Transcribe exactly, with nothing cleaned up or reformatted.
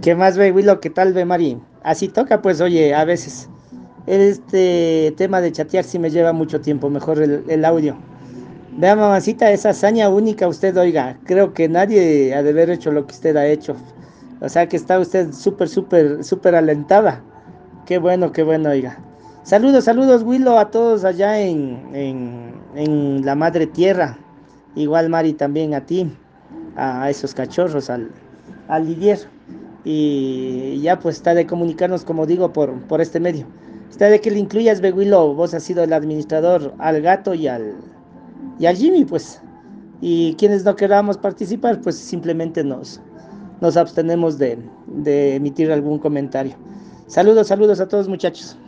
¿Qué más ve, Willow? ¿Qué tal ve, Mari? Así toca, pues, oye, a veces. Este tema de chatear sí me lleva mucho tiempo, mejor el, el audio. Vea, mamacita, esa hazaña única usted, oiga, creo que nadie ha de haber hecho lo que usted ha hecho. O sea que está usted súper, súper, súper alentada. Qué bueno, qué bueno, oiga. Saludos, saludos, Willow, a todos allá en, en, en la madre tierra. Igual, Mari, también a ti, a, a esos cachorros, al, al Lidier. Y ya pues está de comunicarnos, como digo, por, por este medio. Está de que le incluyas, ve, Willow, vos has sido el administrador al gato y al, y al Jimmy, pues. Y quienes no queramos participar, pues simplemente nos, nos abstenemos de, de emitir algún comentario. Saludos, saludos a todos, muchachos.